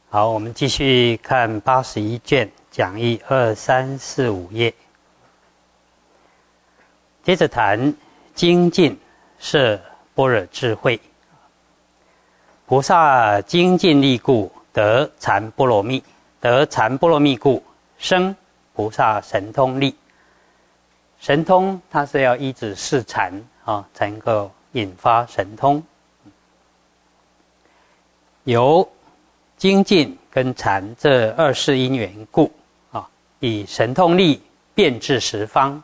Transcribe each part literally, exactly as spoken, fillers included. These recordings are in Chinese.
好，我们继续看八十一卷讲义二三四五页，接着谈精进摄般若智慧。菩萨精进力故，得禅波罗蜜；得禅波罗蜜故，生菩萨神通力。神通它是要依止四禅啊，才能够引发神通。由精进跟禅这二世因缘故啊，以神通力遍至十方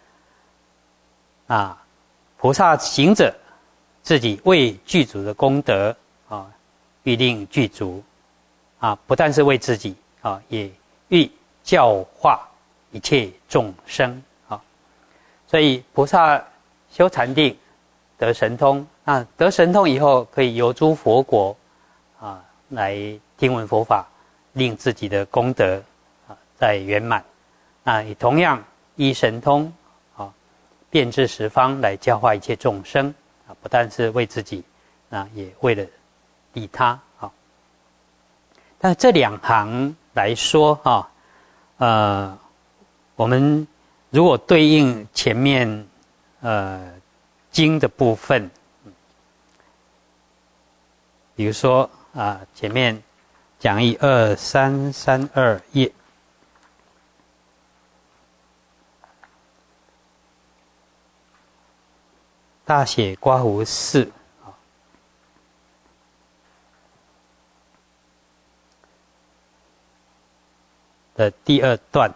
啊，菩萨行者自己为具足的功德啊，欲令具足啊，不但是为自己啊，也欲教化一切众生啊。所以菩萨修禅定得神通，那得神通以后，可以游诸佛国啊，来听闻佛法，令自己的功德啊再圆满。那也同样依神通啊，遍至十方来教化一切众生啊，不但是为自己，啊也为了利他啊。但这两行来说啊，呃，我们如果对应前面呃经的部分，比如说啊，前面讲义二三三二页，大写刮胡四的第二段，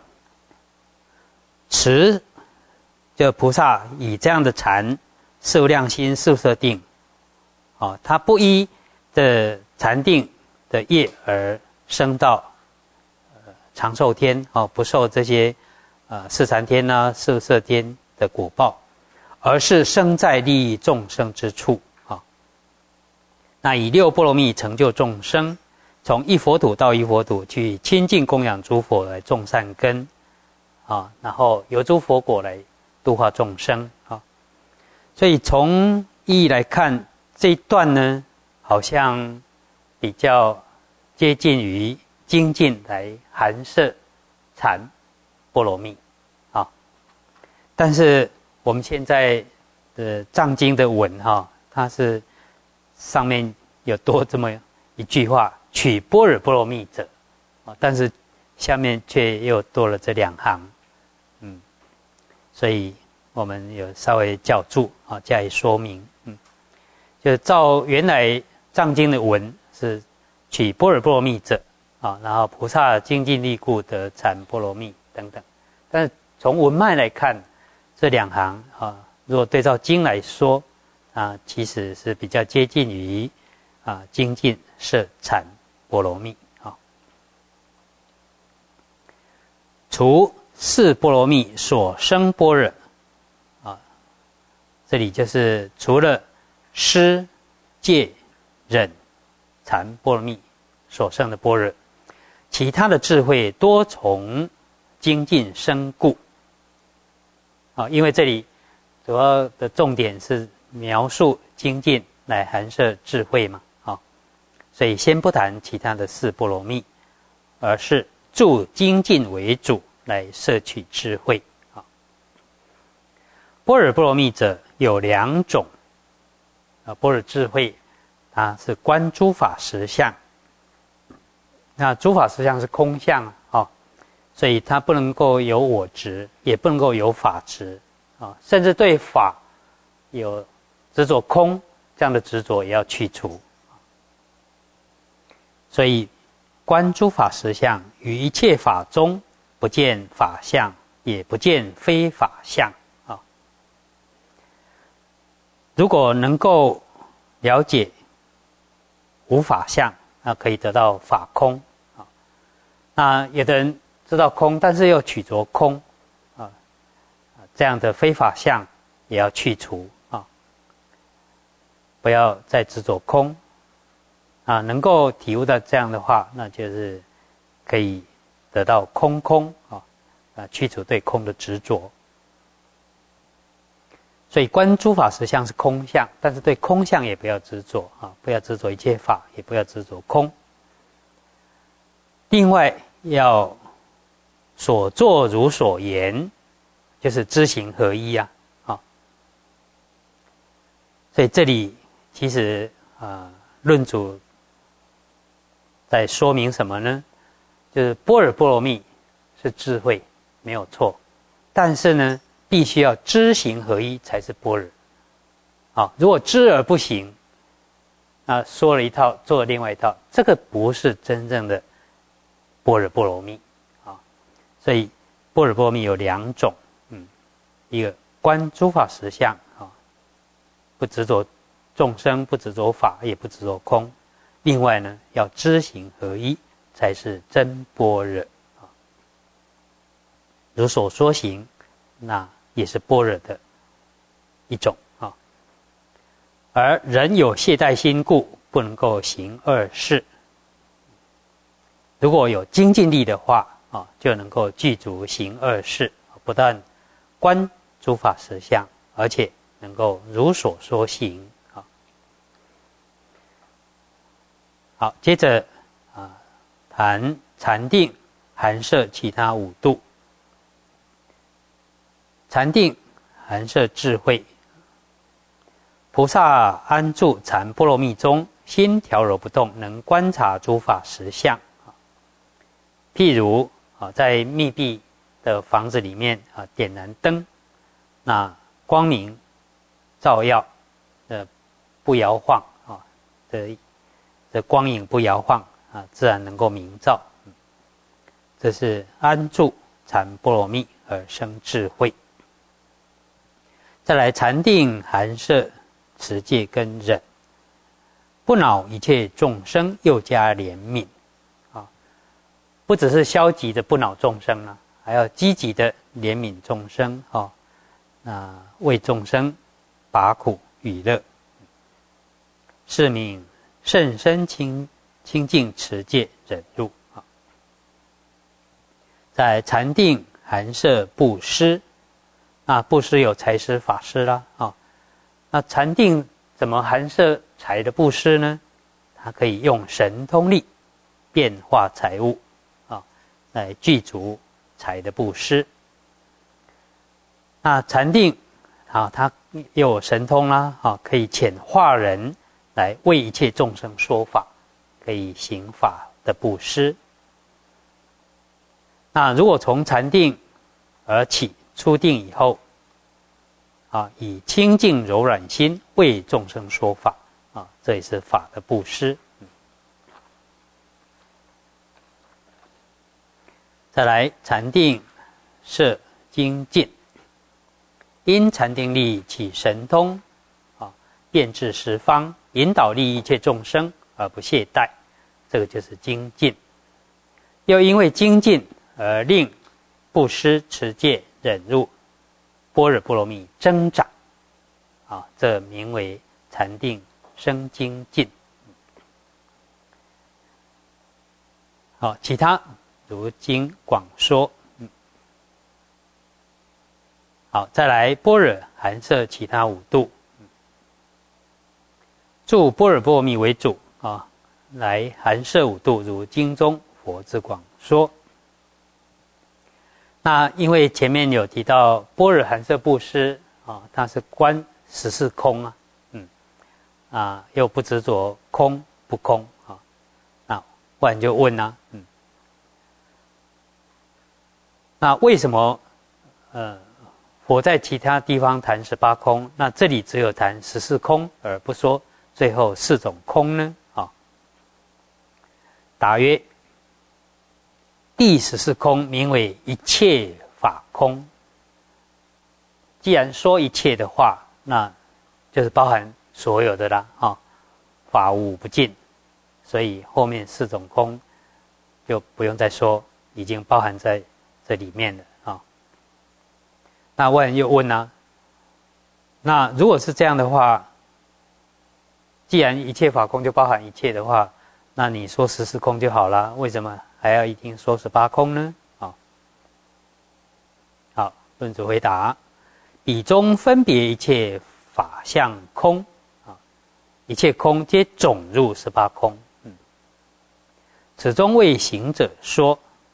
持就菩萨以这样的禅四无量心四无色定，哦，他不依的禅定的业而升到呃长寿天哦，不受这些呃四禅天啊、四无色天的果报，而是生在利益众生之处啊、哦。那以六波罗蜜成就众生，从一佛土到一佛土去亲近供养诸佛来种善根啊、哦，然后由诸佛果来度化众生啊、哦。所以从意义来看，这一段呢，好像比较接近于精进来含摄禅波罗蜜啊，但是我们现在的藏经的文哈、啊，它是上面有多这么一句话，取般若波罗蜜者啊，但是下面却又多了这两行，嗯，所以我们有稍微校注啊，加以说明，嗯，就照原来藏经的文是取般若波罗蜜者啊，然后菩萨精进力故得禅波罗蜜等等。但是从文脉来看，这两行啊，如果对照经来说啊，其实是比较接近于啊精进摄禅波罗蜜啊。除四波罗蜜所生般若啊，这里就是除了施戒忍禅波罗蜜所生的般若，其他的智慧多从精进生故啊，因为这里主要的重点是描述精进来含摄智慧嘛啊，所以先不谈其他的四波罗蜜，而是助精进为主来摄取智慧啊。般若波罗蜜者有两种啊，般若智慧它是观诸法实相，那诸法实相是空相啊、哦，所以它不能够有我执，也不能够有法执啊、哦，甚至对法有执着空这样的执着也要去除。所以观诸法实相，于一切法中不见法相，也不见非法相啊、哦。如果能够了解无法相，那可以得到法空啊。那有的人知道空，但是又取着空啊，这样的非法相也要去除啊，不要再执着空啊。能够体悟到这样的话，那就是可以得到空空啊，啊，去除对空的执着。所以观诸法实相是空相，但是对空相也不要执着啊，不要执着一切法，也不要执着空。 另外要所作如所言，就是知行合一啊。啊，所以这里其实啊、呃，论主在说明什么呢？就是般若波罗蜜是智慧，没有错，但是呢，必须要知行合一才是般若。啊，如果知而不行，啊，说了一套，做了另外一套，这个不是真正的般若波罗蜜啊。所以般若波罗蜜有两种，嗯，一个观诸法实相啊，不执着众生，不执着法，也不执着空。另外呢，要知行合一，才是真般若啊。如所说行，那也是般若的一种啊。而人有懈怠心故，不能够行二事。如果有精进力的话啊，就能够具足行二事，不但观诸法实相，而且能够如所说行啊。好，接着啊，谈禅定含摄其他五度。禅定含摄智慧。菩萨安住禅波罗蜜中，心调柔不动，能观察诸法实相。譬如啊，在密闭的房子里面啊，点燃灯，那光明照耀的不摇晃啊的的光影不摇晃啊，自然能够明照。这是安住禅波罗蜜而生智慧。再来，禅定含摄持戒跟忍，不恼一切众生，又加怜悯啊，不只是消极的不恼众生了，还要积极的怜悯众生啊，那为众生拔苦与乐，是名甚深清清净持戒忍辱啊。在禅定含摄布施，那布施有财施、法施啦啊。那禅定怎么含摄财的布施呢？它可以用神通力变化财物啊，来具足财的布施。那禅定啊，它又有神通啦啊，可以遣化人来为一切众生说法，可以行法的布施。那如果从禅定而起，出定以后啊，以清净柔软心为众生说法啊，这也是法的布施。再来，禅定摄精进，因禅定力起神通啊，遍至十方，引导利益一切众生而不懈怠，这个就是精进。又因为精进而令布施、持戒、忍辱、般若波罗蜜增长啊，这名为禅定生精进。好，其他如经广说。嗯、好，再来般若含摄其他五度，嗯、助般若波罗蜜为主啊，来含摄五度，如经中佛之广说。那因为前面有提到般若含摄布施啊，它是观十四空啊，嗯啊，又不执着空不空啊，那不然就问啊，嗯，那为什么呃佛在其他地方谈十八空，那这里只有谈十四空，而不说最后四种空呢？啊，答曰：第十四空名为一切法空。既然说一切的话，那就是包含所有的啦，啊，法无不尽，所以后面四种空就不用再说，已经包含在这里面了啊。那问又问啊，那如果是这样的话，既然一切法空就包含一切的话，那你说十四空就好了，为什么还要一定说十八空呢？啊，好，论主回答：彼中分别一切法相空啊，一切空皆总入十八空。嗯， 此中为行者说。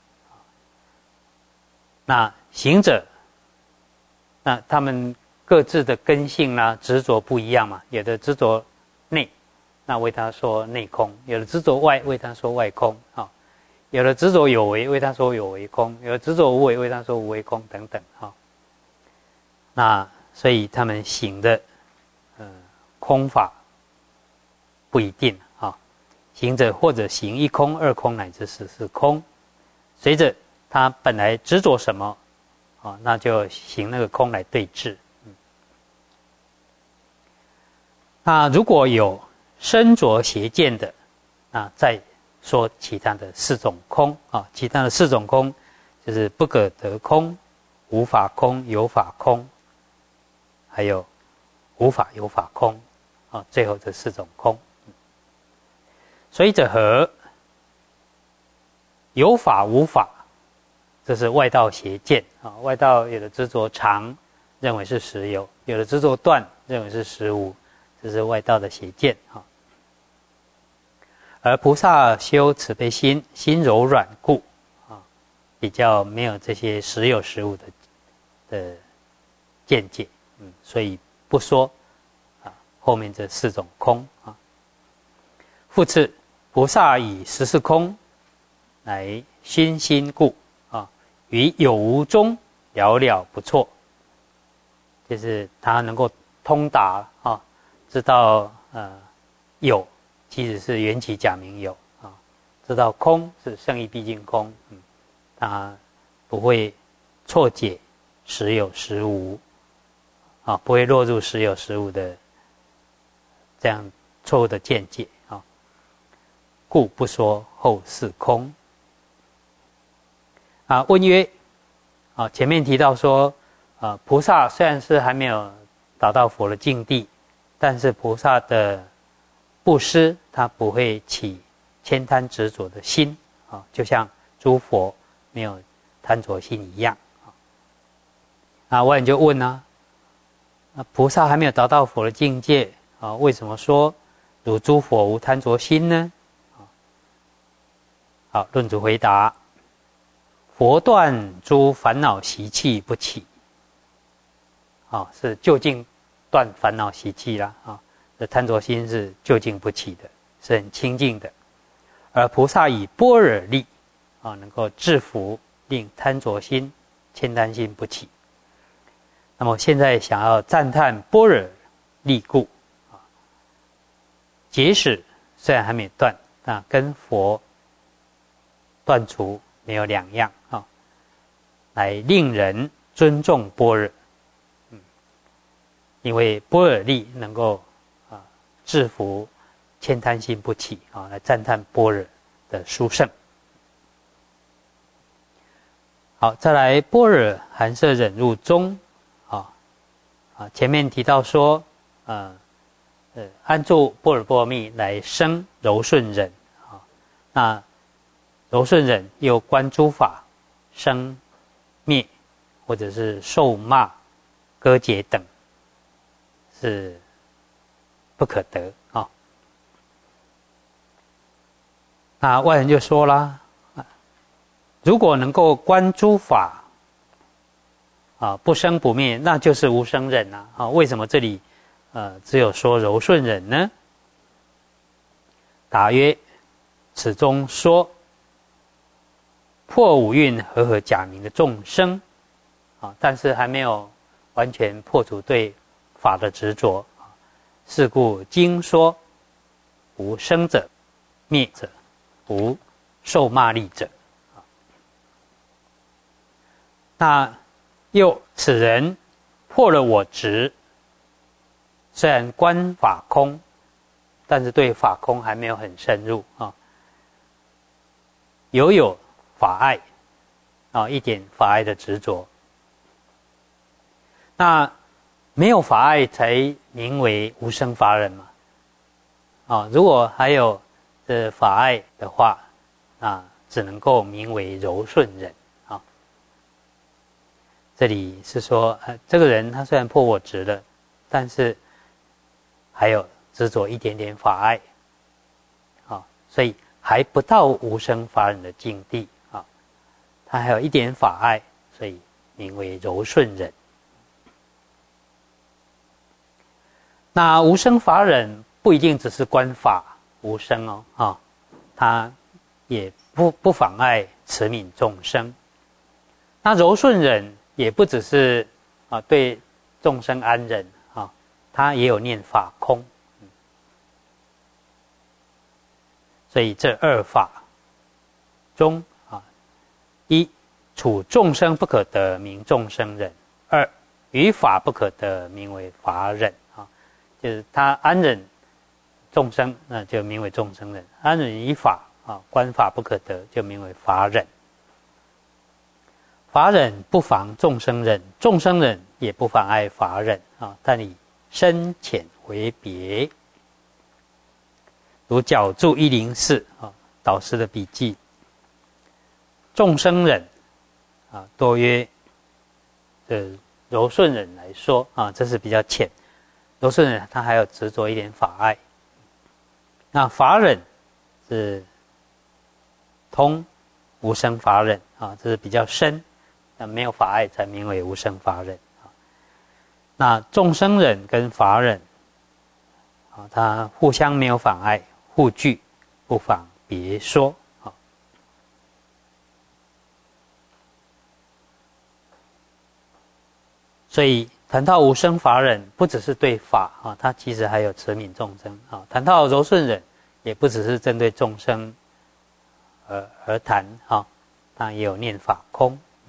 那行者，那他们各自的根性啦、执着不一样嘛，有的执着内，那为他说内空；有的执着外，为他说外空啊；有的执着有为，为他说有为空；有的执着无为，为他说无为空等等啊。那所以他们行的呃空法不一定啊，行者或者行一空、二空乃至十四空，随着他本来执着什么啊，那就行那个空来对治。嗯、那如果有身着邪见的，那再说其他的四种空啊，其他的四种空就是不可得空、无法空、有法空，还有无法有法空啊，最后这四种空。所以者何？有法无法。这是外道邪见啊，外道有的执着常，认为是实有；有的执着断，认为是实无，这是外道的邪见啊。而菩萨修慈悲心，心柔软故啊，比较没有这些实有实无的的见解，嗯，所以不说啊后面这四种空啊。复次，菩萨以十四空来熏心故。于有无中了了不错，就是他能够通达啊，知道呃有其实是缘起假名有啊，知道空是胜义毕竟空，嗯，他不会错解实有实无啊，不会落入实有实无的这样错误的见解啊，故不说后四空。啊，问曰：啊，前面提到说，啊，菩萨虽然是还没有达到佛的境地，但是菩萨的布施，他不会起悭贪执着的心啊，就像诸佛没有贪着心一样啊。啊，我也就问呢、啊，菩萨还没有达到佛的境界啊，为什么说如诸佛无贪着心呢？啊，好，论主回答。佛断诸烦恼习气不起，啊，是究竟断烦恼习气啦，啊，这贪着心是究竟不起的，是很清净的。而菩萨以般若力，啊，能够制服令贪着心、悭贪心不起。那么现在想要赞叹般若力故，啊，即使虽然还没断，那跟佛断除没有两样啊，来令人尊重般若，嗯，因为般若力能够啊制服悭贪心不起啊，来赞叹般若的殊胜。好，再来般若含摄忍入中，啊啊，前面提到说，呃呃，安住般若波罗蜜来生柔顺忍啊，那柔顺忍又观诸法生灭，或者是受骂割截等，是不可得啊。那外人就说啦，如果能够观诸法啊不生不灭，那就是无生忍啊。啊，为什么这里呃只有说柔顺忍呢？答曰：此中说破五蕴和合假名的众生，啊，但是还没有完全破除对法的执着，是故经说无生者、灭者、无受骂力者。那又此人破了我执，虽然观法空，但是对法空还没有很深入啊，犹有法爱啊，一点法爱的执着。那没有法爱才名为无生法忍嘛。啊，如果还有这法爱的话，那只能够名为柔顺忍啊。这里是说，呃，这个人他虽然破我执了，但是还有执着一点点法爱，啊，所以还不到无生法忍的境地啊，他还有一点法爱，所以名为柔顺忍。那无生法忍不一定只是观法无生哦，啊，他也不不妨碍慈悯众生。那柔顺忍也不只是啊对众生安忍啊，他也有念法空。所以这二法中啊，一处众生不可得，名众生忍；二于法不可得，名为法忍啊。就是他安忍众生，那就名为众生忍；安忍于法啊，观法不可得，就名为法忍。法忍不妨众生忍，众生忍也不妨碍法忍啊，但以深浅为别。如角注一零四啊，导师的笔记。众生忍啊，多约的柔顺忍来说啊，这是比较浅。柔顺忍它还有执着一点法爱。那法忍是通无生法忍啊，这是比较深，那没有法爱才名为无生法忍啊。那众生忍跟法忍啊，它互相没有妨碍。互具，不妨别说。好，所以谈到无生法忍，不只是对法啊，它其实还有慈悯众生啊。谈到柔顺忍，也不只是针对众生而而谈啊，当然也有念法空。嗯、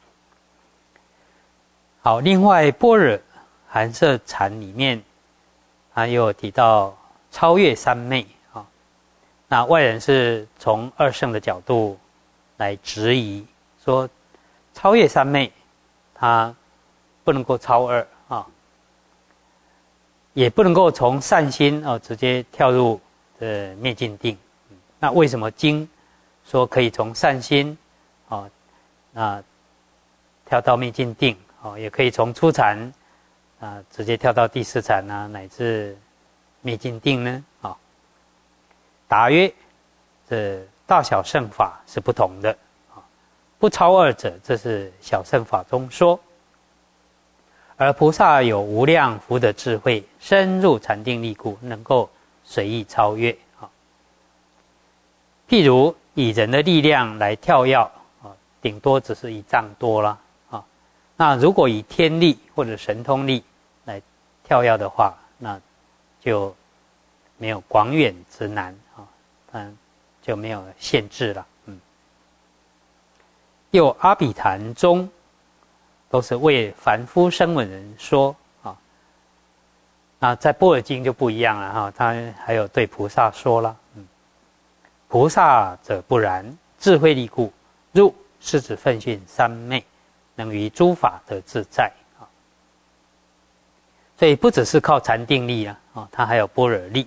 好，另外般若含摄禅里面，它又有提到超越三昧。那外人是从二圣的角度来质疑，说超越三昧，它不能够超二啊，也不能够从善心啊直接跳入的灭尽定。那为什么经说可以从善心啊，那跳到灭尽定啊，也可以从初禅啊直接跳到第四禅啊，乃至灭尽定呢？啊？答曰：这大小乘法是不同的啊，不超二者，这是小乘法中说。而菩萨有无量福德智慧，深入禅定力故，能够随意超越啊。譬如以人的力量来跳跃啊，顶多只是一丈多啦啊。那如果以天力或者神通力来跳跃的话，那就没有广远之难啊，嗯，就没有限制了。嗯，又阿毗昙中都是为凡夫声闻人说啊，那在般若经就不一样了哈，他还有对菩萨说了，嗯，菩萨者不然，智慧力故，入狮子奋训三昧，能于诸法得自在啊。所以不只是靠禅定力啊，啊，他还有般若力。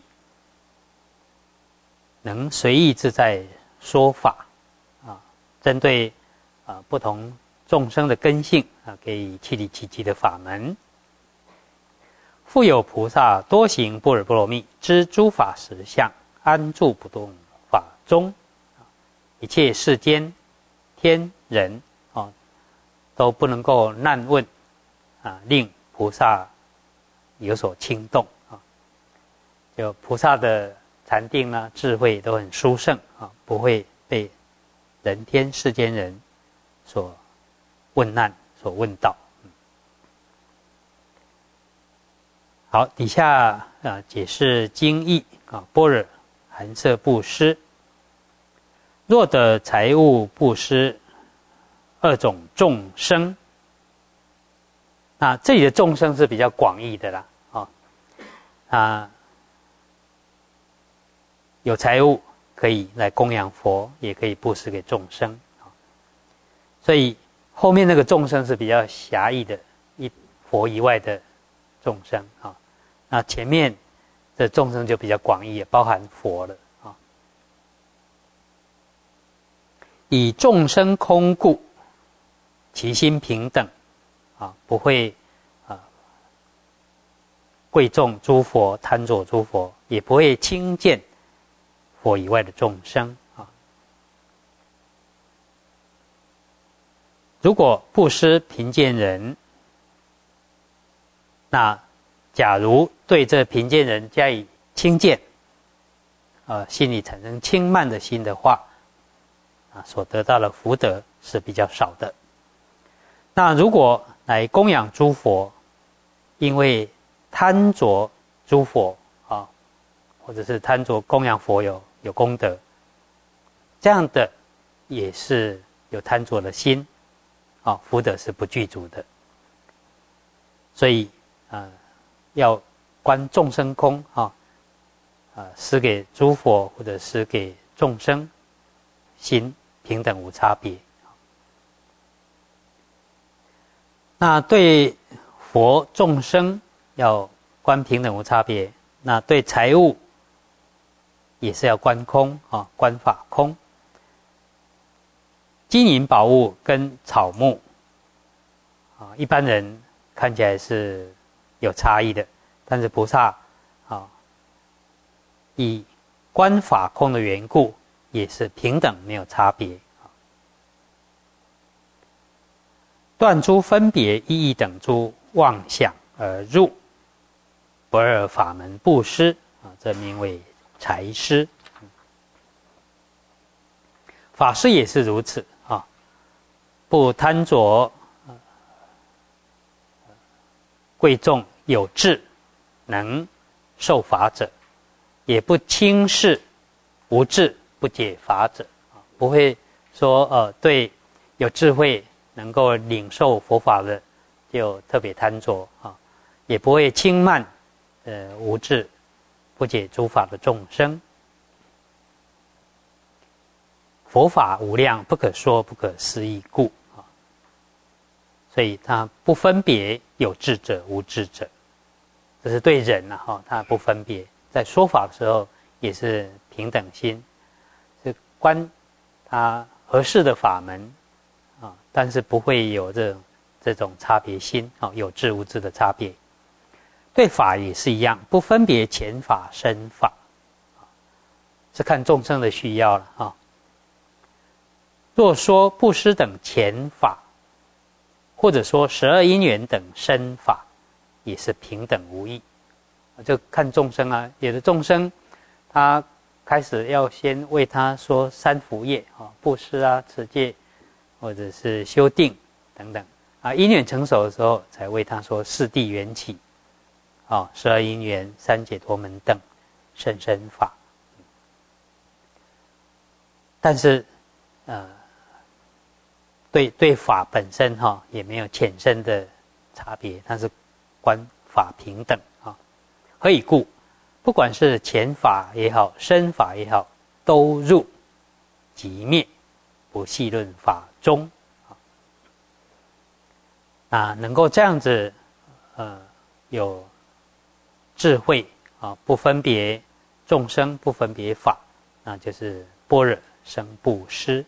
能随意自在说法啊，针对啊不同众生的根性啊，给予契理契机的法门。复有菩萨多行般若波罗蜜，知诸法实相，安住不动法中，一切世间天人啊都不能够难问啊，令菩萨有所轻动啊。就菩萨的禅定呢，智慧都很殊胜啊，不会被人天世间人所问难、所问到。好，底下啊解释经义啊，般若含摄布施。若得财物布施二种众生，那这里的众生是比较广义的啦，啊啊。有财物可以来供养佛，也可以布施给众生，所以后面那个众生是比较狭义的，一佛以外的众生啊。那前面的众生就比较广义，也包含佛了啊。以众生空故，其心平等啊，不会啊贵重诸佛、贪着诸佛，也不会轻贱佛以外的众生如果布施贫贱人，那假如对这贫贱人加以轻贱，呃，心里产生轻慢的心的话，啊，所得到的福德是比较少的。那如果来供养诸佛，因为贪着诸佛啊，或者是贪着供养佛有有功德，这样的也是有贪着的心，啊，福德是不具足的。所以呃，要观众生空啊，呃，施给诸佛或者施给众生，心平等无差别。那对佛众生要观平等无差别，那对财物也是要观空啊，观法空。金银宝物跟草木啊，一般人看起来是有差异的，但是菩萨啊，以观法空的缘故，也是平等没有差别。断诸分别意义等诸妄想而入不二法门布施啊，这名为财施。法师也是如此啊，不贪着贵重有智能受法者，也不轻视无智不解法者，不会说呃对有智慧能够领受佛法的就特别贪着啊，也不会轻慢呃无智不解诸法的众生。佛法无量，不可说不可思议故啊，所以他不分别有智者无智者，这是对人啊哈，他不分别，在说法的时候也是平等心，是观他合适的法门啊，但是不会有这种这种差别心啊，有智无智的差别。对法也是一样，不分别前法身法，是看众生的需要了啊。若说布施等前法，或者说十二因缘等身法，也是平等无异，就看众生啊。有的众生他开始要先为他说三福业啊，布施啊、持戒，或者是修定等等啊。因缘成熟的时候，才为他说四谛缘起啊、十二因缘、三解脱门等甚深法。但是呃。对对法本身哈、哦、也没有浅深的差别，它是观法平等啊、哦。何以故？不管是前法也好，深法也好，都入即灭，不细论法中啊。那能够这样子，呃，有智慧啊，不分别众生，不分别法，那就是般若生布施。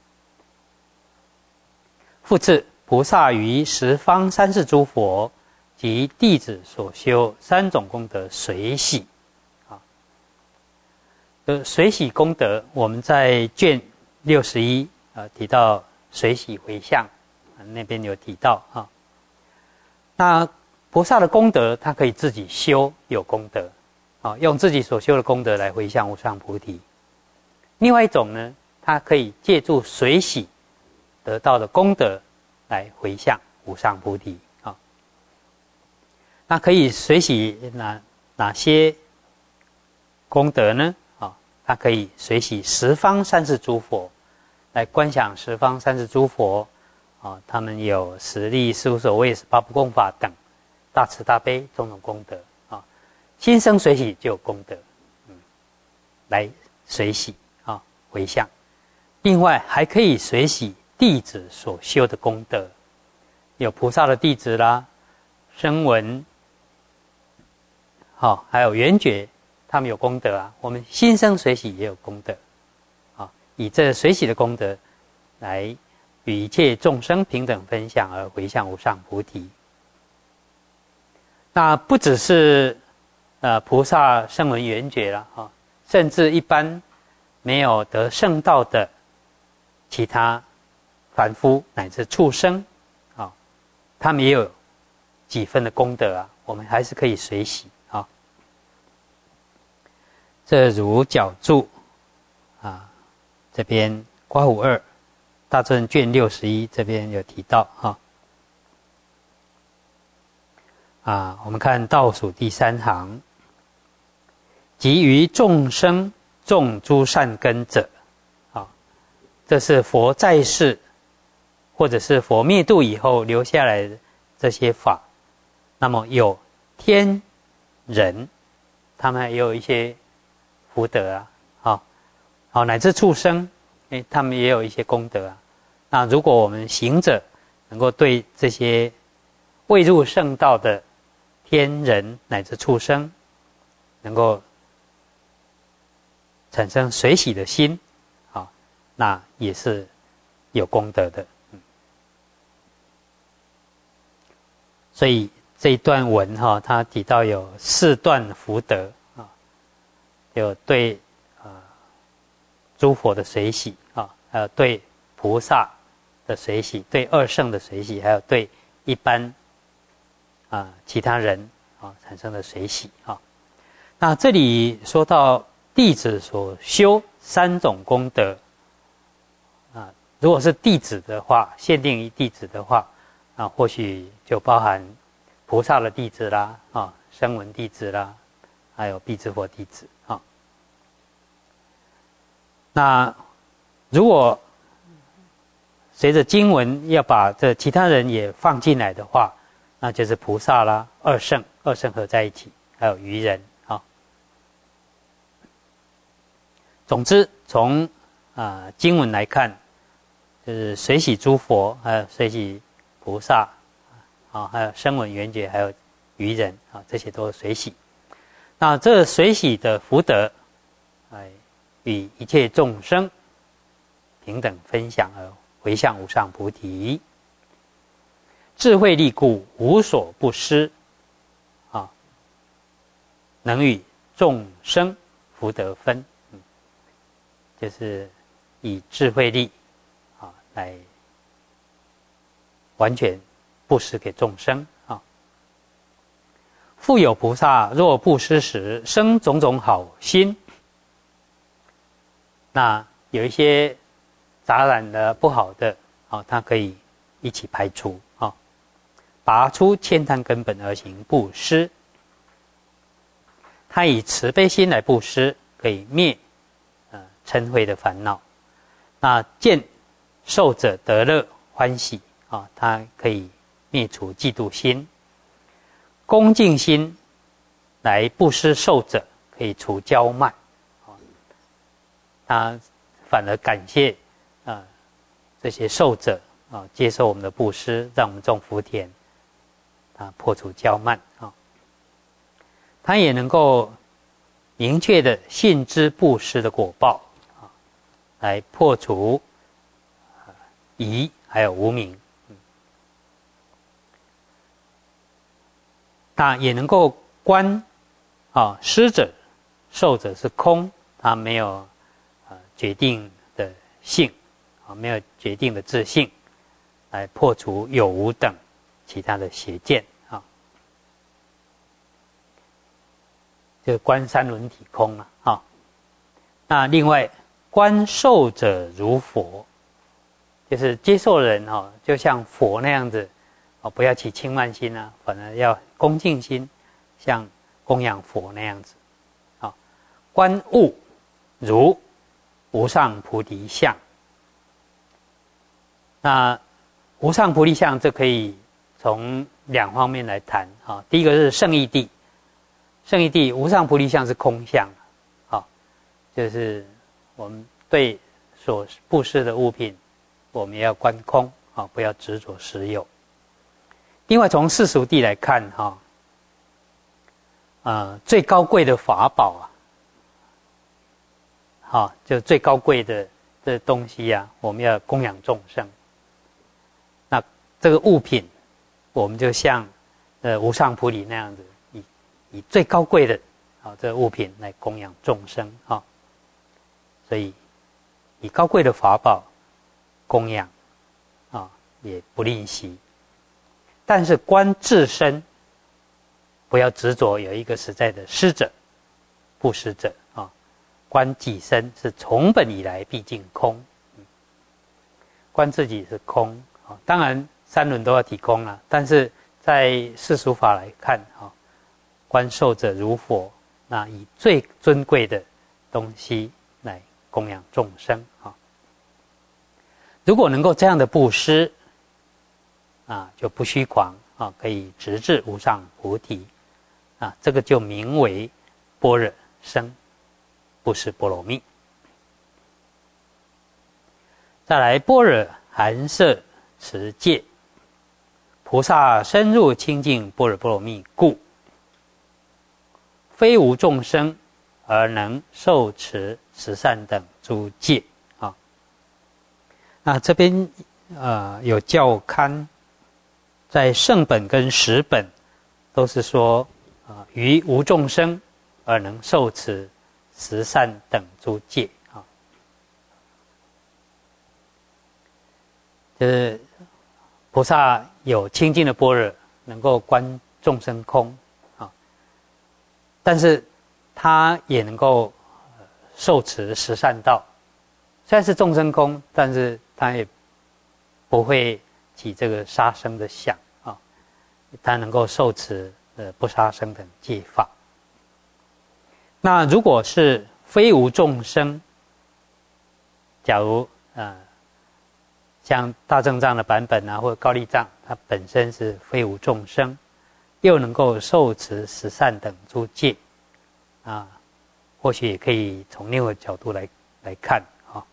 复次，菩萨于十方三世诸佛及弟子所修三种功德随喜啊。呃，随喜功德，我们在卷六十一啊提到随喜回向、啊、那边有提到啊。那菩萨的功德，他可以自己修有功德啊，用自己所修的功德来回向无上菩提。另外一种呢，他可以借助随喜得到的功德来回向无上菩提啊。那可以随喜哪哪些功德呢？啊，他可以随喜十方三世诸佛，来观想十方三世诸佛啊，他们有十力、十无所畏、十八不共法等大慈大悲种种功德啊，心生随喜就有功德，嗯，来随喜啊回向。另外还可以随喜弟子所修的功德，有菩萨的弟子啦，声闻，好、哦，还有缘觉，他们有功德啊。我们心生随喜也有功德，啊、哦，以这随喜的功德来与一切众生平等分享而回向无上菩提。那不只是呃菩萨声闻缘觉了啊、哦，甚至一般没有得圣道的其他凡夫乃至畜生，啊、哦，他们也有几分的功德啊，我们还是可以随喜啊、哦。这如角注啊，这边刮胡二大正卷六十一这边有提到哈。哦啊，我们看倒数第三行，及于众生种诸善根者，啊，这是佛在世或者是佛灭度以后留下来的这些法。那么有天人，他们也有一些福德啊，好，好乃至畜生，哎，他们也有一些功德啊。那如果我们行者能够对这些未入圣道的天人乃至畜生，能够产生随喜的心，啊，那也是有功德的。嗯、所以这一段文哈、哦，它提到有四段福德啊，有对呃诸佛的随喜啊，还有对菩萨的随喜，对二圣的随喜，还有对一般啊，其他人啊产生的随喜啊。那这里说到弟子所修三种功德啊，如果是弟子的话，限定于弟子的话，啊，或许就包含菩萨的弟子啦，啊，声闻弟子啦，还有辟支佛弟子啊。那如果随着经文要把这其他人也放进来的话，那就是菩萨啦，二圣，二圣合在一起，还有愚人啊。总之，从啊、呃、经文来看，就是随喜诸佛，还有随喜菩萨，啊，还有声闻缘觉，还有愚人啊，这些都是随喜。那这随喜的福德，哎，与一切众生平等分享而回向无上菩提。智慧力故，无所不施，啊，能与众生福德分，嗯，就是以智慧力啊来完全布施给众生啊。复有菩萨若布施时生种种好心，那有一些杂染的不好的啊，它可以一起排除啊。拔出慳贪根本而行布施，他以慈悲心来布施，可以灭呃嗔恚的烦恼。那见受者得乐欢喜啊，他可以灭除嫉妒心。恭敬心来布施受者，可以除骄慢啊，他反而感谢啊、呃、这些受者啊，接受我们的布施，让我们种福田。啊，破除骄慢啊，他也能够明确的信知布施的果报啊，来破除疑还有无明。那也能够观啊，施者、受者是空，他没有啊决定的性啊，没有决定的自性，来破除有无等其他的邪见啊，就观三轮体空了啊。那另外观受者如佛，就是接受人哈、哦，就像佛那样子哦，不要起轻慢心啊，反而要恭敬心，像供养佛那样子啊、哦。观物如无上菩提相，那无上菩提相这可以从两方面来谈啊。第一个是圣义谛，圣义谛无上菩提相是空相啊，就是我们对所布施的物品，我们要观空啊，不要执着实有。另外从世俗谛来看哈，呃，最高贵的法宝啊，好，就最高贵的的东西啊，我们要供养众生。那这个物品，我们就像呃无上菩提那样子，以以最高贵的啊这个物品来供养众生啊。所以以高贵的法宝供养也不吝惜。但是观自身，不要执着有一个实在的施者、不施者啊。观己身是从本以来毕竟空，观自己是空啊。当然三轮都要体空了，但是在世俗法来看啊，观受者如佛，那以最尊贵的东西来供养众生啊。如果能够这样的布施啊，就不虚狂啊，可以直至无上菩提啊，这个就名为般若生，不是波罗蜜。再来，般若含摄持戒，菩萨深入清净般若波罗蜜故，非无众生而能受持十善等诸戒啊。那这边呃有校勘，在圣本跟实本都是说啊，于无众生而能受持十善等诸戒啊，就是菩萨有清净的般若，能够观众生空啊，但是他也能够受持十善道。虽然是众生空，但是他也不会起这个杀生的相啊，他能够受持呃不杀生等戒法。那如果是非无众生，假如呃像大正藏的版本啊，或者高丽藏，它本身是非无众生，又能够受持十善等诸戒啊，或许也可以从另外一个角度来来看啊。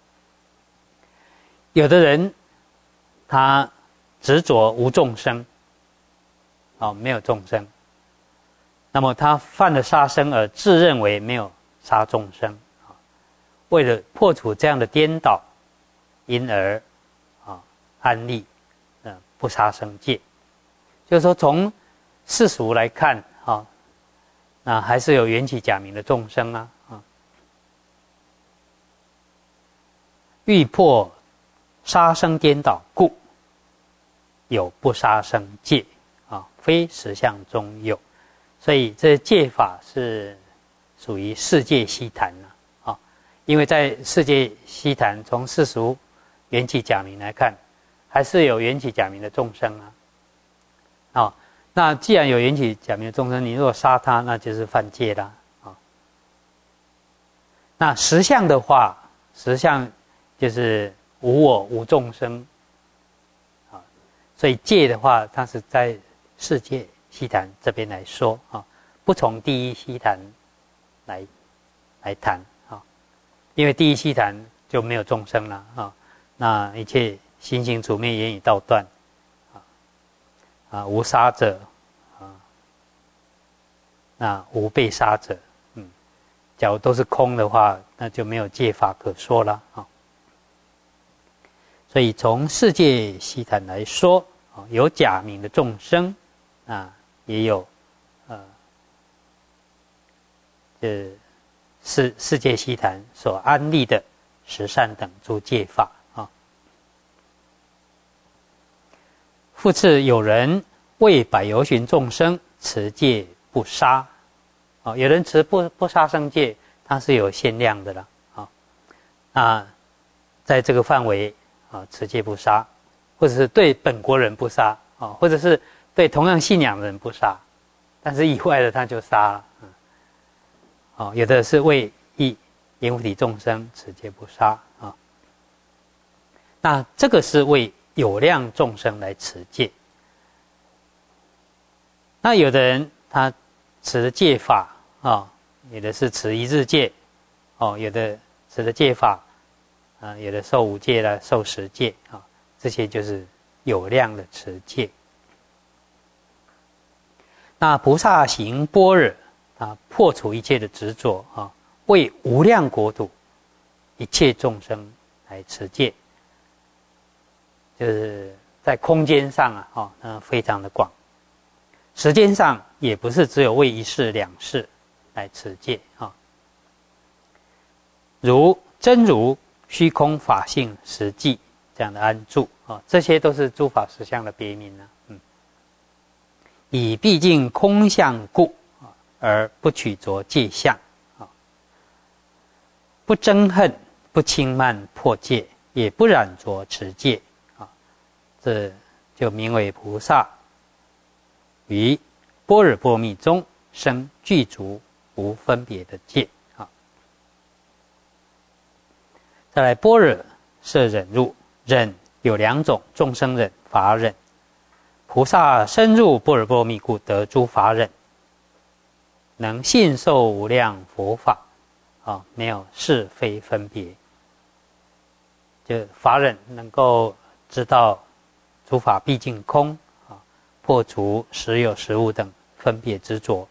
有的人他执着无众生，啊，没有众生，那么他犯了杀生而自认为没有杀众生啊，为了破除这样的颠倒，因而啊安立呃不杀生戒。就是说从世俗来看啊，那还是有缘起假名的众生啊啊，欲破杀生颠倒故，有不杀生戒啊，非实相中有。所以这戒法是属于世界悉谈啊，因为在世界悉谈，从世俗缘起假名来看，还是有缘起假名的众生啊。啊，那既然有缘起假名的众生，你如果杀他，那就是犯戒啦啊。那实相的话，实相就是无我无众生啊，所以戒的话，它是在世界悉谈这边来说啊，不从第一悉谈来来谈啊，因为第一悉谈就没有众生了啊，那一切心行处灭言语道断啊啊无杀者啊，那无被杀者，嗯，假如都是空的话，那就没有戒法可说了啊。所以从世界悉谈来说啊，有假名的众生啊，也有呃，这世世界悉谈所安立的十善等诸戒法啊。复次，有人为百由旬众生持戒不杀啊，有人持不不杀生戒，它是有限量的了啊。那在这个范围啊，持戒不杀，或者是对本国人不杀啊，或者是对同样信仰的人不杀，但是以外的他就杀了。嗯，哦，有的是为益阎浮提众生持戒不杀啊。那这个是为有量众生来持戒。那有的人他持的戒法啊，有的是持一日戒，哦，有的持的戒法。啊，有的受五戒啦，受十戒啊，这些就是有量的持戒。那菩萨行般若啊，破除一切的执着啊，为无量国土一切众生来持戒，就是在空间上啊，哦，那非常的广，时间上也不是只有为一世两世来持戒啊，如真如虚空法性实际， 这样的安住啊，这些都是诸法实相的别名啊。嗯，以毕竟空相故啊，而不取着界相啊，不憎恨，不轻慢破戒，也不染着持戒啊，这就名为菩萨于般若波罗蜜中生具足无分别的戒啊。再来，般若摄忍辱，忍有两种：众生忍、法忍。菩萨深入般若波罗蜜故得诸法忍，能信受无量佛法啊，没有是非分别。就法忍能够知道诸法毕竟空啊，破除实有实无等分别执着。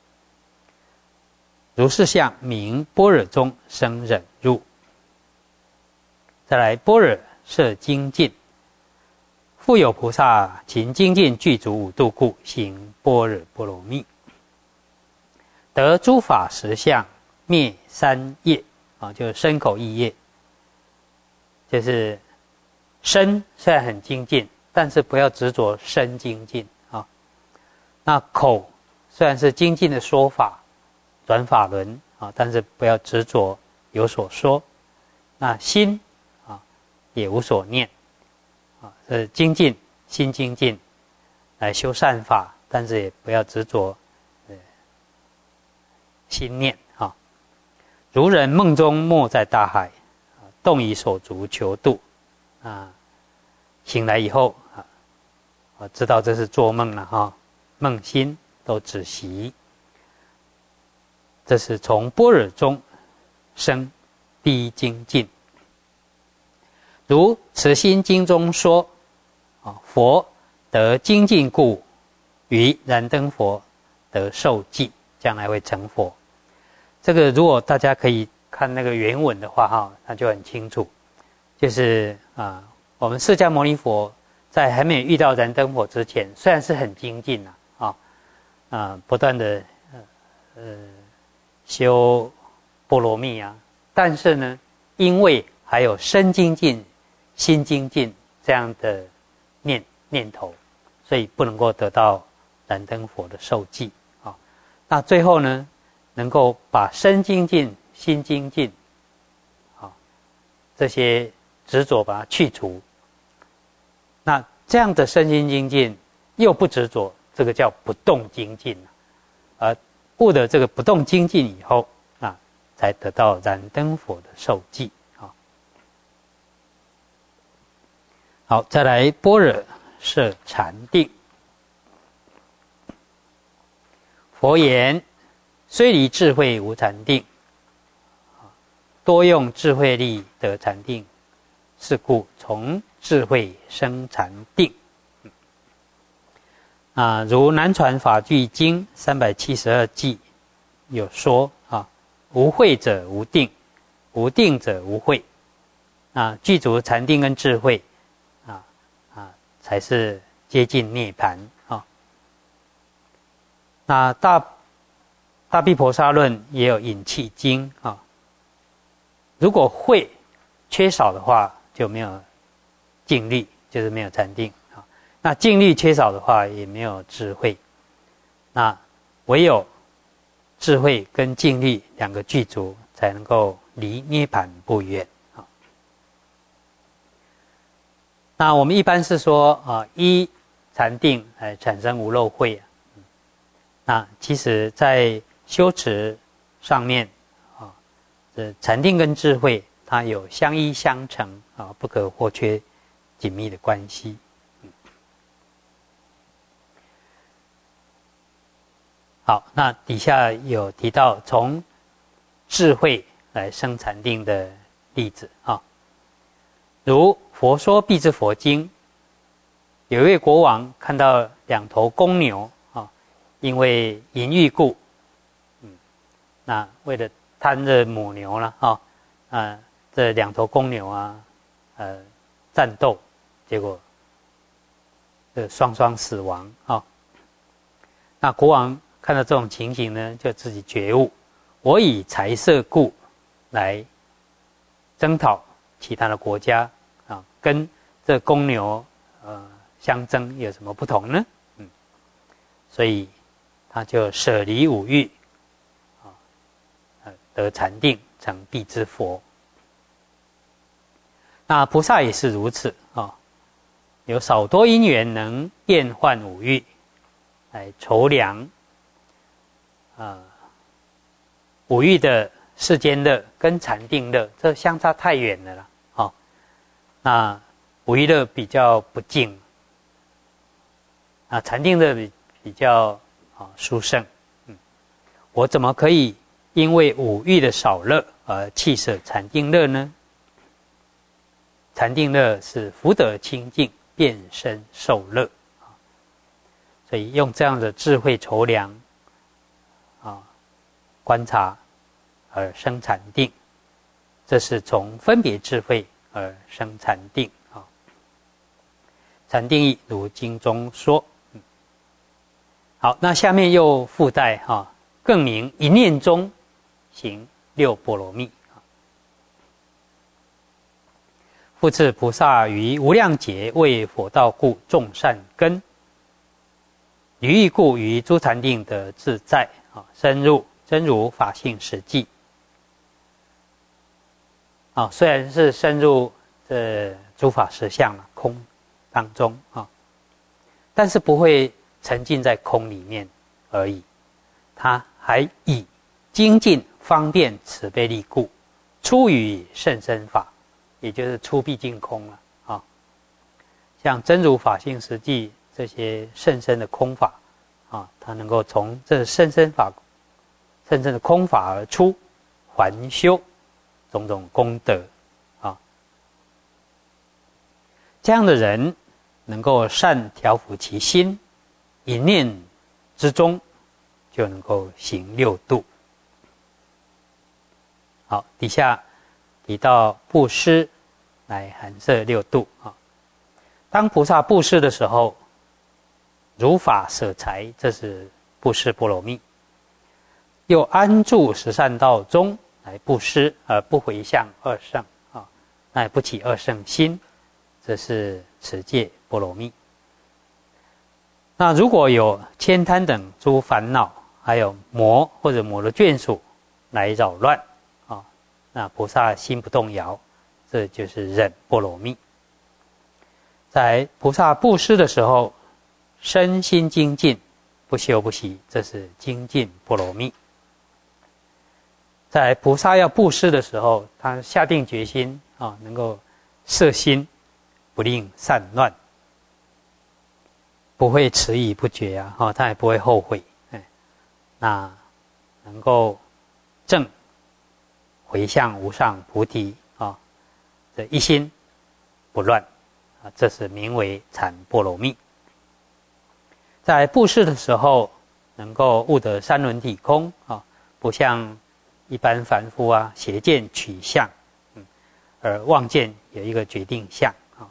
如是相名般若中生忍辱。再来，般若摄精进，复有菩萨勤精进具足五度故，行般若波罗蜜，得诸法实相，灭三业啊，就是身口意业。就是身虽然很精进，但是不要执着身精进啊。那口虽然是精进的说法，转法轮啊，但是不要执着有所说。那心啊，也无所念啊，是精进，心精进来修善法，但是也不要执着呃心念啊。如人梦中没在大海，动以手足求渡啊，醒来以后啊，我知道这是做梦了哈，梦心都止息。这是从般若中生必精进。如慈心经中说啊，佛得精进故，于燃灯佛得受记，将来会成佛。这个如果大家可以看那个原文的话哈，那就很清楚。就是啊，我们释迦牟尼佛在还没有遇到燃灯佛之前，虽然是很精进啊，啊，啊不断的呃修波罗蜜啊，但是呢，因为还有身精进、心精进这样的念念头，所以不能够得到燃灯佛的受记啊。那最后呢，能够把身精进、心精进，啊，这些执着把它去除。那这样的身心精进又不执着，这个叫不动精进。而悟得这个不动精进以后，啊，才得到燃灯佛的受记啊。好，再来般若摄禅定。佛言：虽离智慧无禅定，多用智慧力得禅定，是故从智慧生禅定。啊，如南传法句经三百七十二记有说啊，无慧者无定，无定者无慧。啊，具足禅定跟智慧，啊啊，才是接近涅槃啊。那大大毗婆沙论也有引气经啊。如果慧缺少的话，就没有静虑，就是没有禅定啊。那静虑缺少的话，也没有智慧。那唯有智慧跟静虑两个具足，才能够离涅槃不远啊。那我们一般是说啊，依禅定来产生无漏慧啊。那其实在修持上面啊，这禅定跟智慧它有相依相成啊，不可或缺紧密的关系。好，那底下有提到从智慧来生禅定的例子啊，如《佛说辟支佛经》，有一位国王看到两头公牛啊，因为淫欲故，嗯，那为了贪着母牛了啊，啊，这两头公牛啊，呃，战斗，结果这双双死亡啊。那国王看到这种情形呢，就自己觉悟，我以财色故来征讨其他的国家啊，跟这公牛呃相争有什么不同呢？嗯，所以他就舍离五欲，啊，得禅定，成必之佛。那菩萨也是如此啊，有少多因缘能变换五欲，来筹量，呃，五欲的世间乐跟禅定乐，这相差太远了啦。哦，那五欲乐比较不净，啊，禅定乐比比较啊殊胜。嗯，我怎么可以因为五欲的少乐而弃舍禅定乐呢？禅定乐是福德清净，变身受乐，所以用这样的智慧筹量啊，观察而生禅定，这是从分别智慧而生禅定啊。禅定义如经中说。嗯、好，那下面又附带哈、啊，更名一念中行六波罗蜜。复次，菩萨于无量劫为佛道故种善根，于欲故于诸禅定得自在啊，深入真如法性实际啊，虽然是深入这诸法实相了空当中啊，但是不会沉浸在空里面而已，他还以精进方便慈悲力故，出于甚深法。也就是出毕竟空了啊，像真如法性实际这些甚深的空法啊，它能够从这甚深法、甚深的空法而出，还修种种功德啊。这样的人能够善调伏其心，一念之中就能够行六度。好，底下提到布施来含摄六度啊。当菩萨布施的时候，如法舍财，这是布施波罗蜜。又安住十善道中来布施，而不回向二圣啊，那也不起二圣心，这是持戒波罗蜜。那如果有悭贪等诸烦恼，还有魔或者魔的眷属来扰乱啊，那菩萨心不动摇，这就是忍波罗蜜。在菩萨布施的时候，身心精进，不休不息，这是精进波罗蜜。在菩萨要布施的时候，他下定决心啊，能够摄心，不令散乱，不会迟疑不决啊，哈，他也不会后悔，哎，那能够正回向无上菩提啊，这一心不乱啊，这是名为禅波罗蜜。在布施的时候，能够悟得三轮体空啊，不像一般凡夫啊，邪见取相，嗯，而妄见有一个决定相啊。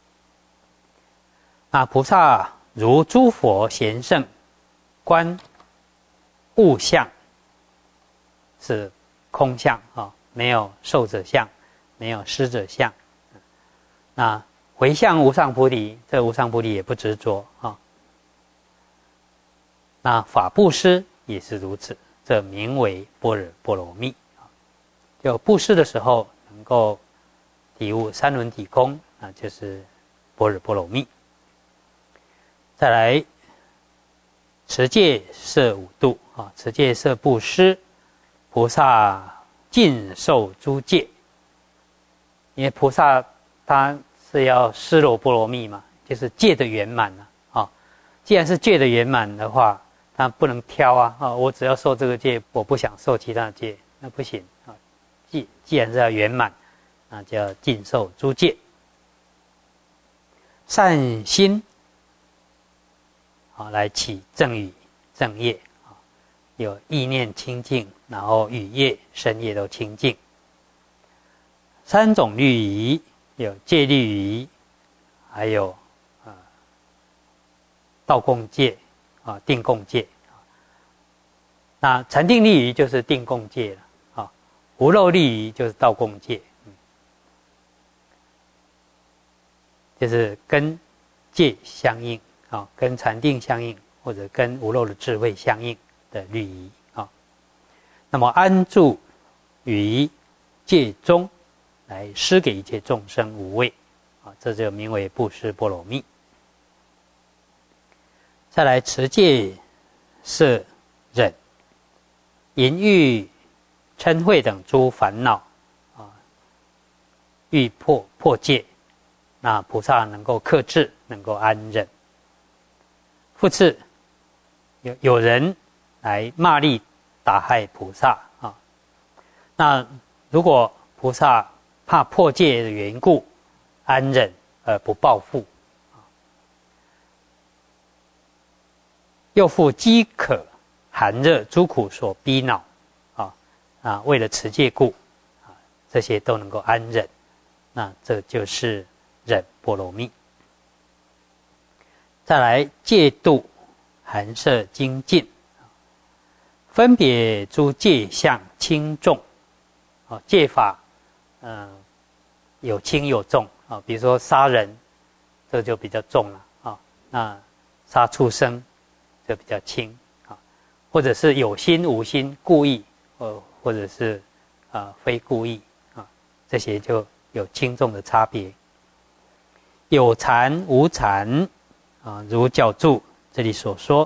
那菩萨如诸佛贤圣，观物相是空相啊，没有受者相，没有施者相。那回向无上菩提，这无上菩提也不执着啊。那法布施也是如此，这名为般若波罗蜜。就布施的时候能够体悟三轮体空，那就是般若波罗蜜。再来，持戒摄五度啊，持戒摄布施，菩萨尽受诸戒。因为菩萨他是要施罗波罗蜜嘛，就是戒的圆满啊。啊，既然是戒的圆满的话，他不能挑啊！啊，我只要受这个戒，我不想受其他的戒，那不行啊！既既然是要圆满，那就要尽受诸戒。善心啊，来起正语正业啊，有意念清净，然后语业身业都清净。三种律仪，有戒律仪，还有啊道共戒啊，定共戒。那禅定律仪就是定共戒了啊，无漏律仪就是道共戒。嗯， 就是跟戒相应啊，跟禅定相应，或者跟无漏的智慧相应的律仪啊。那么安住于戒中，来施给一切众生无畏啊，这就名为布施波罗蜜。再来持戒摄忍，淫欲嗔恚等诸烦恼啊，欲破破戒，那菩萨能够克制，能够安忍。复次，有有人来骂詈打害菩萨啊，那如果菩萨怕破戒的缘故，安忍而不报复，又复饥渴寒热诸苦所逼恼啊啊，为了持戒故啊，这些都能够安忍，那这就是忍波罗蜜。再来戒度含摄精进，分别诸戒相轻重啊，戒法嗯、呃、有轻有重啊，比如说杀人，这就比较重了啊，那杀畜生就比较轻啊，或者是有心无心故意，或或者是啊、呃、非故意啊，这些就有轻重的差别。有禅无禅啊，如教注这里所说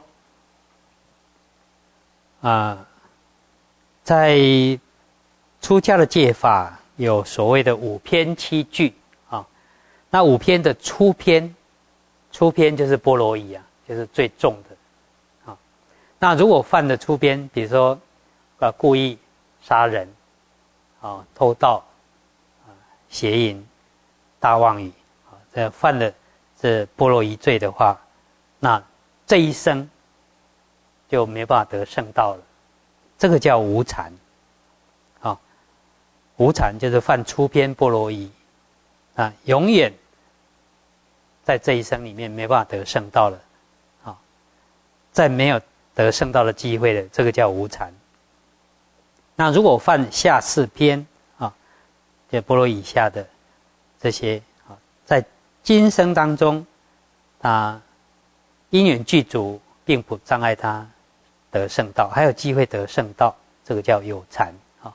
啊，在出家的戒法有所谓的五篇七句啊，那五篇的初篇，初篇就是波罗夷啊，就是最重的。那如果犯的出边，比如说，呃，故意杀人，啊，偷盗，啊，邪淫，大妄语，啊，这犯了这波罗夷罪的话，那这一生就没办法得圣道了。这个叫无禅，啊，无禅就是犯出边波罗夷，啊，永远在这一生里面没办法得圣道了，啊，在没有得圣道的机会的，这个叫无禅。那如果犯下四篇啊，就波罗以下的这些啊，在今生当中，啊，因缘具足，并不障碍他得圣道，还有机会得圣道，这个叫有禅啊。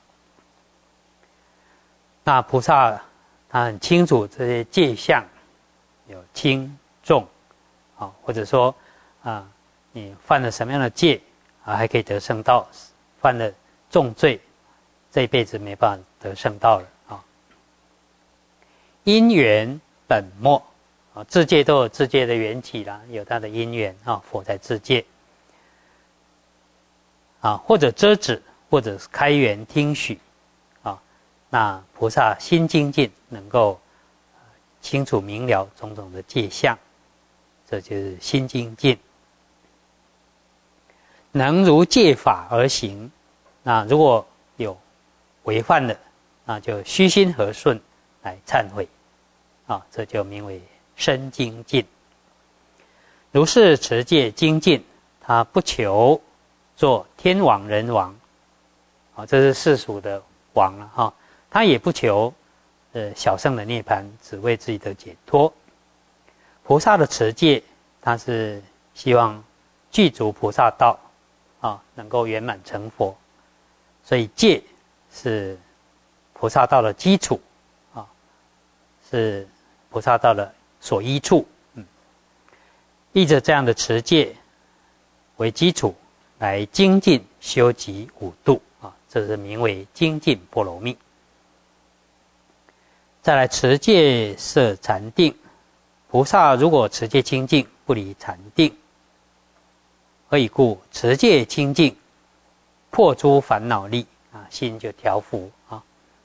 那菩萨他很清楚这些戒相有轻重啊，或者说啊，你犯了什么样的戒啊，还可以得圣道；犯了重罪，这一辈子没办法得圣道了啊。因缘本末啊，自戒都有自戒的缘起啦，有它的因缘啊，佛才自戒啊，或者遮止，或者是开缘听许啊。那菩萨心精进，能够清楚明了种种的戒相，这就是心精进。能如戒法而行，那如果有违犯的，那就虚心和顺来忏悔，啊，这就名为深精进。如是持戒精进，他不求做天王人王，啊，这是世俗的王了哈，他也不求呃小圣的涅槃，只为自己的解脱。菩萨的持戒，他是希望具足菩萨道。啊，能够圆满成佛，所以戒是菩萨道的基础啊，是菩萨道的所依处。嗯，依着这样的持戒为基础来精进修集五度啊，这是名为精进波罗蜜。再来持戒摄禅定，菩萨如果持戒清净，不离禅定。何以故？持戒清净，破诸烦恼力啊，心就调伏啊。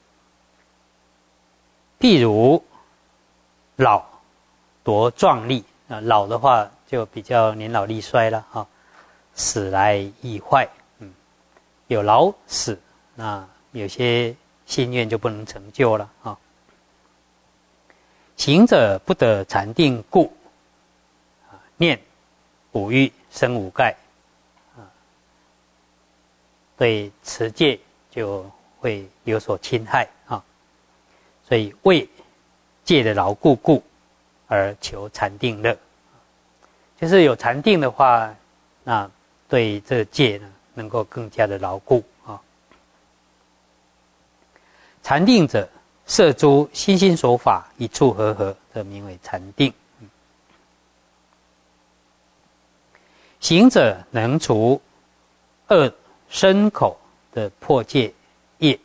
譬如老夺壮力啊，老的话就比较年老力衰了啊，死来易坏，嗯，有老死，那有些心愿就不能成就了啊。行者不得禅定故，啊，念五欲生五盖，啊，对持戒就会有所侵害啊。所以为戒的牢固故， 而求禅定乐。就是有禅定的话，那对这个戒呢，能够更加的牢固啊。禅定者，摄诸心心所法一处和合，这名为禅定。行者能除恶身口的破戒业，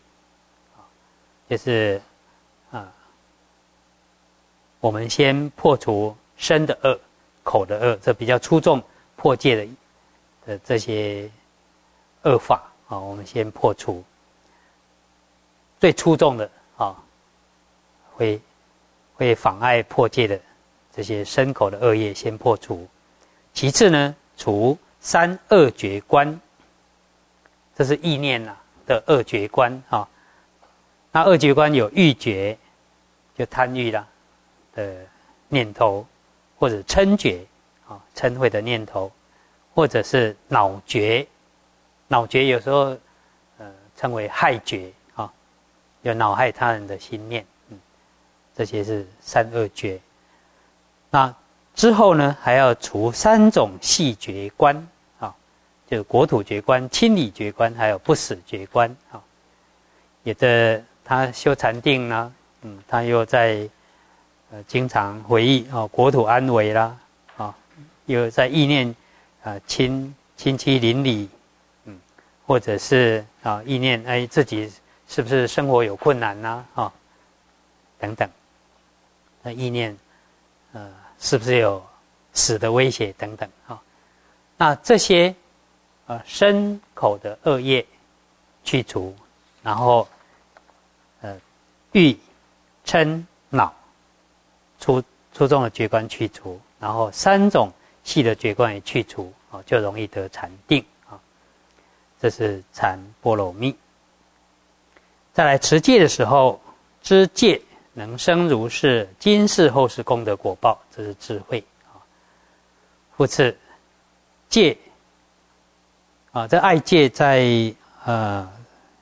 就是啊，我们先破除身的恶、口的恶，这比较出众破戒的的这些恶法啊，我们先破除。最出众的啊，会会妨碍破戒的这些身口的恶业先破除。其次呢，除三恶觉观，这是意念啊的恶觉观啊。那恶觉观有欲觉，就贪欲啦的念头，或者嗔觉啊，嗔恚的念头，或者是恼觉，恼觉有时候呃称为害觉啊，有恼害他人的心念，嗯，这些是三恶觉。那之后呢，还要除三种细觉观啊，就国土觉观、清理觉观，还有不死觉观啊。有的他修禅定呢，嗯，他又在呃经常回忆哦，国土安危啦，啊，又在意念啊亲亲戚邻里，嗯，或者是啊意念哎自己是不是生活有困难呐、啊，啊，等等，那意念呃是不是有死的威胁等等啊？那这些呃身口的恶业去除，然后呃欲嗔恼出出众的觉观去除，然后三种细的觉观也去除，啊，就容易得禅定啊。这是禅波罗蜜。再来持戒的时候，知戒能生如是今世后世功德果报，这是智慧啊。复次，戒啊，这爱戒在呃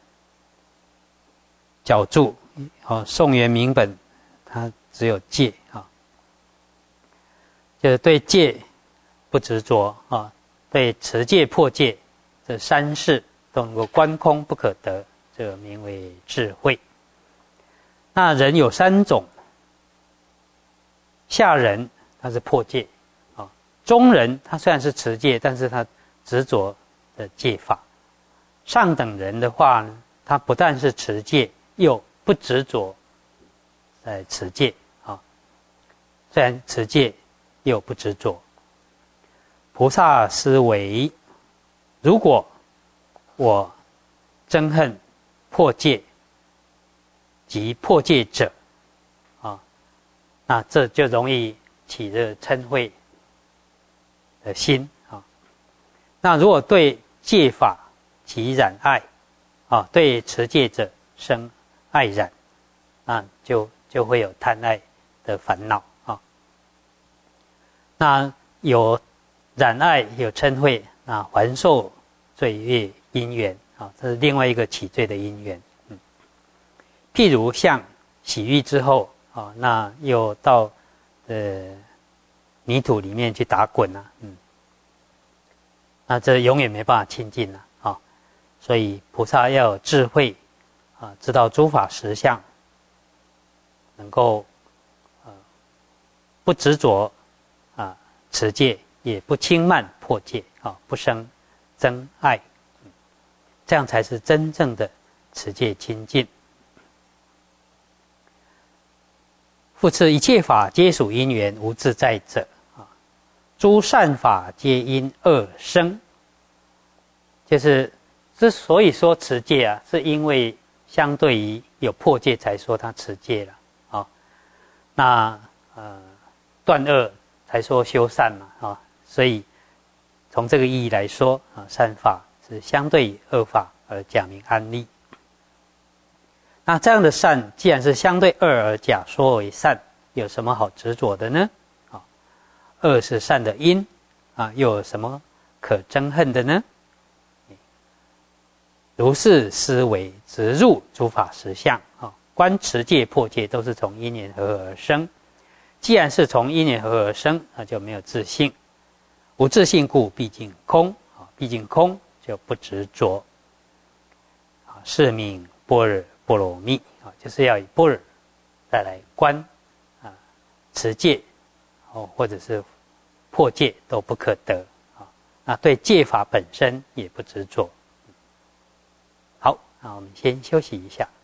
角注啊宋元明本，它只有戒啊，就是对戒不执着啊，对持戒破戒这三事都能够观空不可得，这个名为智慧。那人有三种，下人他是破戒啊，中人他虽然是持戒，但是他执着的戒法。上等人的话呢，他不但是持戒，又不执着在持戒啊，虽然持戒又不执着。菩萨思维，如果我憎恨破戒及破戒者啊，那这就容易起这嗔恚的心啊。那如果对戒法起染爱啊，对持戒者生爱染，那就就会有贪爱的烦恼啊。那有染爱有嗔恚，那还受罪业因缘啊，这是另外一个起罪的因缘。嗯，譬如像洗浴之后啊，那又到呃泥土里面去打滚啊，嗯，那这永远没办法清净了啊。所以菩萨要有智慧啊，知道诸法实相，能够呃不执着啊持戒，也不轻慢破戒啊，不生憎爱，这样才是真正的持戒清净。复次，一切法皆属因缘，无自在者啊。诸善法皆因恶生，就是之所以说持戒啊，是因为相对于有破戒才说他持戒了啊。那呃断恶才说修善嘛啊，所以从这个意义来说啊，善法是相对于恶法而假名安立。那这样的善既然是相对恶而假说为善，有什么好执着的呢？啊，恶是善的因啊，又有什么可憎恨的呢？如是思维，直入诸法实相啊，观持戒破戒都是从因缘和合而生。 既然是从因缘合而生，那就没有自性。无自性故，毕竟空啊，毕竟空就不执着啊，是名般若波罗蜜啊，就是要以般若再来观啊，持戒哦，或者是破戒都不可得啊。那对戒法本身也不执着。好，那我们先休息一下。